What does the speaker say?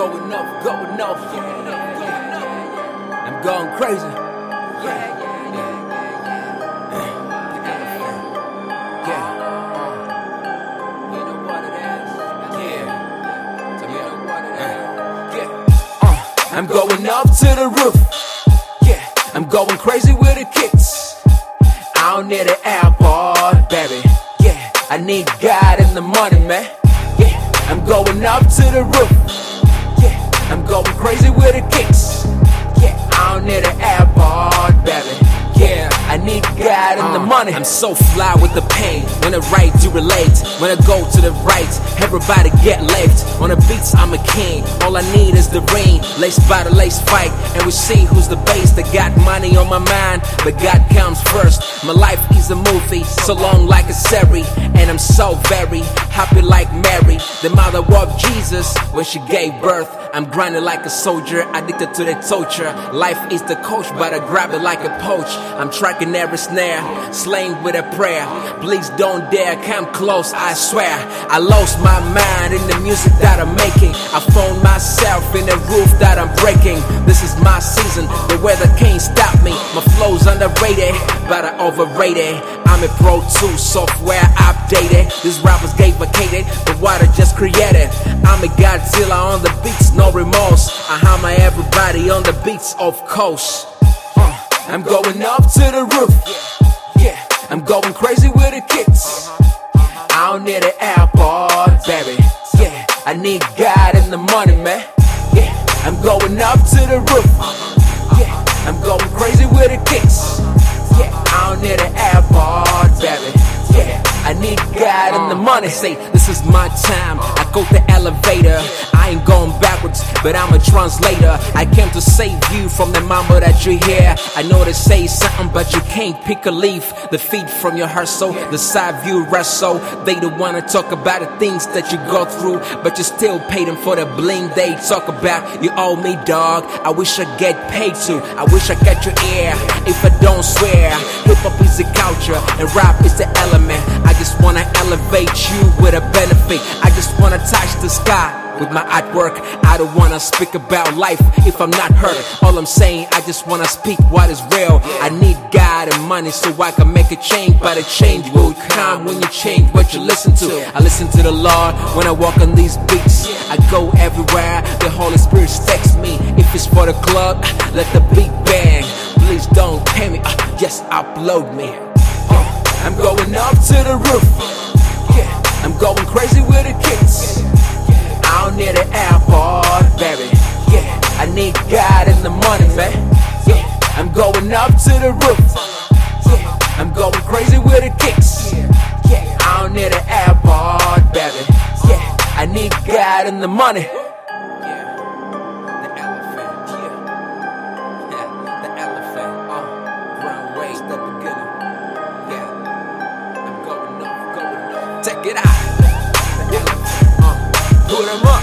going up, I'm going crazy. I'm going up to the roof. Yeah, I'm going crazy with the kicks. I don't need an airport, baby. Yeah, I need God and the money, man. Yeah, I'm going up to the roof. Yeah, I'm going crazy with the kicks. Yeah, I don't need an airport, baby. Yeah, I need God and the money. I'm so fly with the pain. When I write, you relate. When I go to the right, everybody get left. On the beats, I'm a king. All I need is the ring. Lace by the lace fight, and we see who's the base. That got money on my mind, but God comes first. My life is a movie, so long like a series. And I'm so very happy like Mary, the mother of Jesus, when she gave birth. I'm grinding like a soldier, addicted to the torture. Life is the coach, but I grab it like a poach. I'm tracking every snare, slaying with a prayer. Please don't dare come close, I swear. I lost my mind in the music that I'm making. I found myself in the roof that I'm breaking. This is my season, the weather can't stop me. My flow's underrated, but I overrated. I'm a Pro Tools software updated. These rappers gave vacated, but what I just created. I'm a Godzilla on the beats, no remorse. I hammer everybody on the beats, of course. I'm going up to the roof. Yeah, I'm going crazy with the kicks. I don't need an airport, baby. Yeah, I need God and the money, man. Yeah, I'm going up to the roof. Yeah, I'm going crazy with the kicks. Yeah, I don't need an airport, baby. Yeah, I need God and the money. Say, this is my time. I go the elevator. I ain't going backwards, but I'm a translator. I came to save you from the mumble that you hear. I know they say something, but you can't pick a leaf. The feet from your heart, so the side view wrestle. They don't wanna talk about the things that you go through, but you still pay them for the bling they talk about. You owe me, dog. I wish I get paid too. I wish I got your ear, if I don't swear. Hip-hop is the culture, and rap is the element. I just wanna elevate you with a benefit. I just wanna touch the sky with my artwork. I don't wanna speak about life if I'm not hurt. All I'm saying, I just wanna speak what is real. I need God and money so I can make a change, but a change will come when you change what you listen to. I listen to the Lord when I walk on these beats. I go everywhere, the Holy Spirit takes me. If it's for the club, let the beat bang. Please don't pay me, just upload me. I'm going up to the roof. Yeah, I'm going crazy with the kicks. I don't need an airport, baby. Yeah, I need God and the money, man. Yeah, I'm going up to the roof. Yeah, I'm going crazy with the kicks. Yeah, I don't need an airport, baby. Yeah, I need God and the money. Check it out. Put 'em up.